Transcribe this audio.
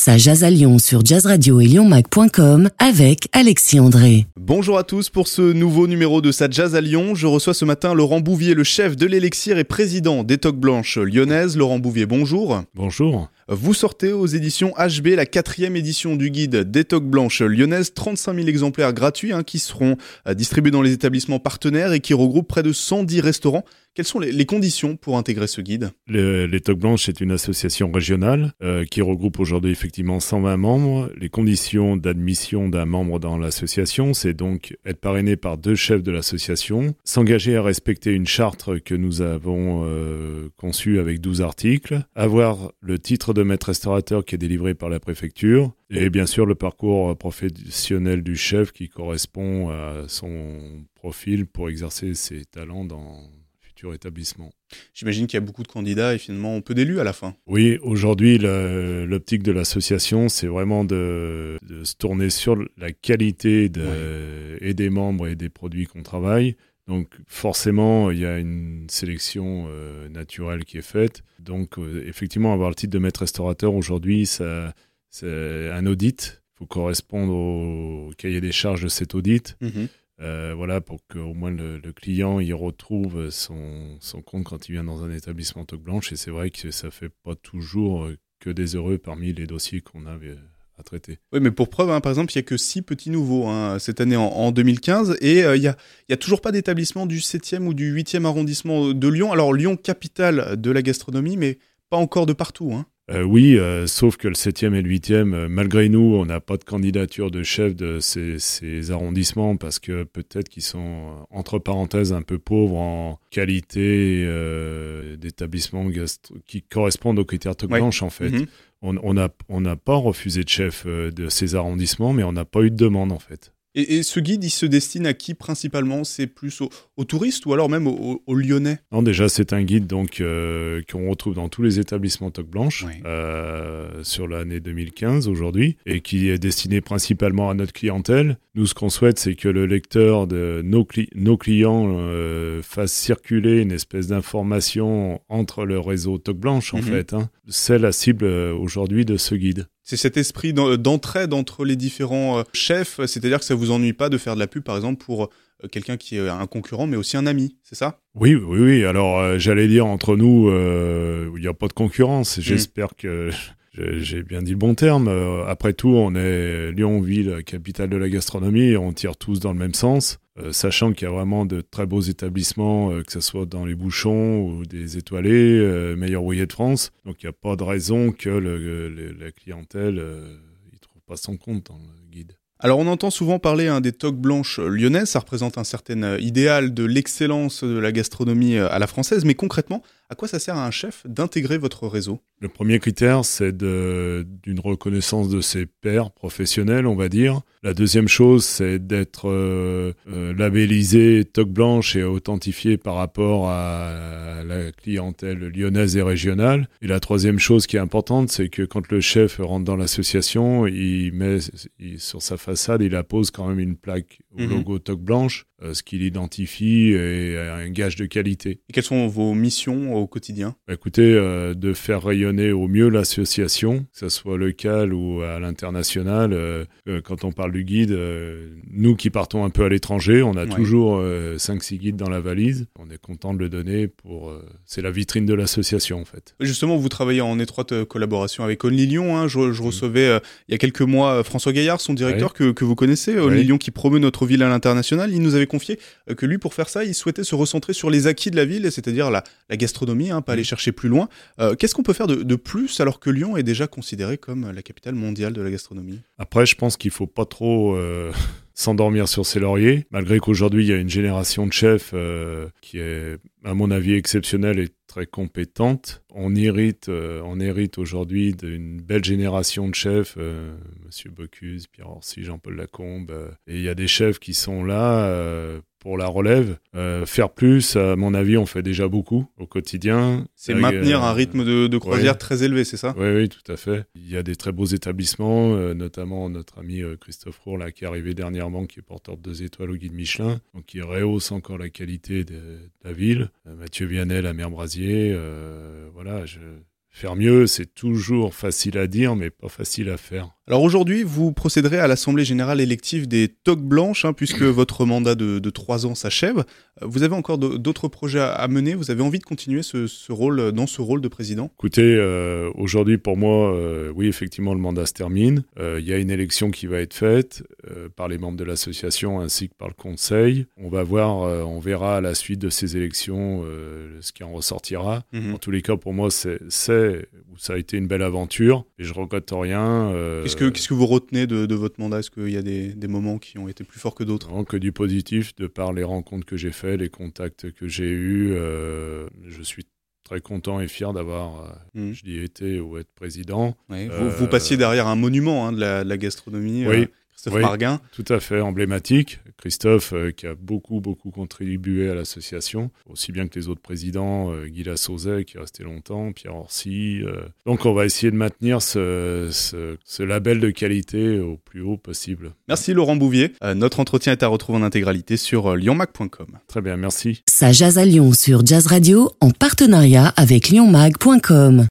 Ça jase à Lyon sur Jazz Radio et lyonmac.com avec Alexis André. Bonjour à tous, pour ce nouveau numéro de Ça jase à Lyon, je reçois ce matin Laurent Bouvier, le chef de l'Élixir et président des Toques Blanches lyonnaises. Laurent Bouvier, bonjour. Bonjour. Vous sortez aux éditions HB la 4e édition du guide des Toques Blanches lyonnaises, 35 000 exemplaires gratuits qui seront distribués dans les établissements partenaires et qui regroupent près de 110 restaurants. Quelles sont les conditions pour intégrer ce guide ? Les Toques Blanches est une association régionale qui regroupe aujourd'hui effectivement 120 membres. Les conditions d'admission d'un membre dans l'association, c'est donc être parrainé par 2 chefs de l'association, s'engager à respecter une charte que nous avons conçue avec 12 articles, avoir le titre de maître restaurateur qui est délivré par la préfecture et bien sûr le parcours professionnel du chef qui correspond à son profil pour exercer ses talents dans établissement. J'imagine qu'il y a beaucoup de candidats et finalement peu d'élus à la fin. Oui, aujourd'hui, l'optique de l'association, c'est vraiment de se tourner sur la qualité et des membres et des produits qu'on travaille. Donc forcément, il y a une sélection naturelle qui est faite. Donc effectivement, avoir le titre de maître restaurateur aujourd'hui, c'est un audit. Il faut correspondre au cahier des charges de cet audit. Pour qu'au moins le client y retrouve son compte quand il vient dans un établissement Toques Blanches. Et c'est vrai que ça ne fait pas toujours que des heureux parmi les dossiers qu'on a à traiter. Oui, mais pour preuve, par exemple, il n'y a que 6 petits nouveaux cette année en 2015. Et il n'y a toujours pas d'établissement du 7e ou du 8e arrondissement de Lyon. Alors Lyon, capitale de la gastronomie, mais pas encore de partout. Oui, sauf que le 7e et le 8e, malgré nous, on n'a pas de candidature de chef de ces arrondissements parce que peut-être qu'ils sont, entre parenthèses, un peu pauvres en qualité d'établissements qui correspondent aux critères Toques Blanches, en fait. On n'a pas refusé de chef de ces arrondissements, mais on n'a pas eu de demande, en fait. Et ce guide, il se destine à qui principalement ? C'est plus aux touristes ou alors même aux Lyonnais ? Non, déjà, c'est un guide qu'on retrouve dans tous les établissements Toques Blanches sur l'année 2015 aujourd'hui et qui est destiné principalement à notre clientèle. Nous, ce qu'on souhaite, c'est que le lecteur de nos clients fasse circuler une espèce d'information entre le réseau Toques Blanches, en fait. C'est la cible aujourd'hui de ce guide. C'est cet esprit d'entraide entre les différents chefs, c'est-à-dire que ça vous ennuie pas de faire de la pub, par exemple, pour quelqu'un qui est un concurrent, mais aussi un ami, c'est ça ? Oui. Alors, j'allais dire, entre nous, il n'y a pas de concurrence. J'espère que j'ai bien dit le bon terme. Après tout, on est Lyon, ville, capitale de la gastronomie, et on tire tous dans le même sens. Sachant qu'il y a vraiment de très beaux établissements, que ce soit dans les Bouchons ou des Étoilés, meilleur ouvrier de France. Donc il n'y a pas de raison que la clientèle ne trouve pas son compte dans le guide. Alors on entend souvent parler des Toques Blanches lyonnaises, ça représente un certain idéal de l'excellence de la gastronomie à la française, mais concrètement, à quoi ça sert à un chef d'intégrer votre réseau ? Le premier critère, c'est d'une reconnaissance de ses pairs professionnels, on va dire. La deuxième chose, c'est d'être labellisé Toques Blanches et authentifié par rapport à la clientèle lyonnaise et régionale. Et la troisième chose qui est importante, c'est que quand le chef rentre dans l'association, il met sur sa façade, il appose quand même une plaque au logo Toques Blanches, ce qui l'identifie et un gage de qualité. Et quelles sont vos missions au quotidien ? Écoutez, de faire rayonner au mieux l'association, que ce soit local ou à l'international. Quand on parle du guide, nous qui partons un peu à l'étranger, on a toujours 5-6 guides dans la valise. On est content de le donner c'est la vitrine de l'association, en fait. Justement, vous travaillez en étroite collaboration avec Only Lyon. Je recevais il y a quelques mois François Gaillard, son directeur que vous connaissez, Only Lyon, qui promeut notre ville à l'international. Il nous avait confié que lui, pour faire ça, il souhaitait se recentrer sur les acquis de la ville, c'est-à-dire la gastronomie, pas aller chercher plus loin. Qu'est-ce qu'on peut faire de plus alors que Lyon est déjà considérée comme la capitale mondiale de la gastronomie ? Après, je pense qu'il ne faut pas trop s'endormir sur ses lauriers, malgré qu'aujourd'hui, il y a une génération de chefs qui est, à mon avis, exceptionnelle et très compétente. On hérite aujourd'hui d'une belle génération de chefs, Monsieur Bocuse, Pierre Orsi, Jean-Paul Lacombe, et il y a des chefs qui sont là pour la relève. Faire plus, à mon avis, on fait déjà beaucoup au quotidien. C'est maintenir un rythme de croisière très élevé, c'est ça ? Oui, tout à fait. Il y a des très beaux établissements, notamment notre ami Christophe Roux, là, qui est arrivé dernièrement, qui est porteur de 2 étoiles au guide Michelin, donc qui rehausse encore la qualité de la ville. Mathieu Vianney, la Mer Brasier, faire mieux, c'est toujours facile à dire, mais pas facile à faire. Alors aujourd'hui, vous procéderez à l'Assemblée Générale élective des toques blanches, puisque votre mandat de 3 ans s'achève. Vous avez encore d'autres projets à mener? Vous avez envie de continuer ce rôle de président? Écoutez, aujourd'hui pour moi, oui, effectivement, le mandat se termine. Il y a une élection qui va être faite par les membres de l'association ainsi que par le conseil. On va voir, on verra à la suite de ces élections ce qui en ressortira. En tous les cas, pour moi, ça a été une belle aventure et je regrette rien. Qu'est-ce que vous retenez de votre mandat? Est-ce qu'il y a des moments qui ont été plus forts que d'autres? Non, que du positif, de par les rencontres que j'ai faites, les contacts que j'ai eus. Je suis très content et fier d'avoir été ou être président. Oui. Vous passiez derrière un monument de la gastronomie. Oui. Christophe Marguin. Tout à fait, emblématique. Christophe qui a beaucoup contribué à l'association, aussi bien que les autres présidents, Guy Lassauzet qui est resté longtemps, Pierre Orsi. Donc on va essayer de maintenir ce label de qualité au plus haut possible. Merci Laurent Bouvier. Notre entretien est à retrouver en intégralité sur lyonmac.com. Très bien, merci. Ça jazz à Lyon sur Jazz Radio en partenariat avec lyonmag.com.